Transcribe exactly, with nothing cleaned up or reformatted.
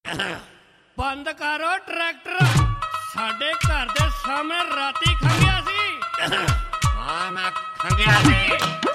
ਬੰਦ ਕਰੋ ਟਰੈਕਟਰ, ਸਾਡੇ ਘਰ ਦੇ ਸਾਹਮਣੇ ਰਾਤੀ ਖੰਗਿਆ ਸੀ। ਹਾਂ ਮੈਂ ਖੰਗਿਆ ਸੀ।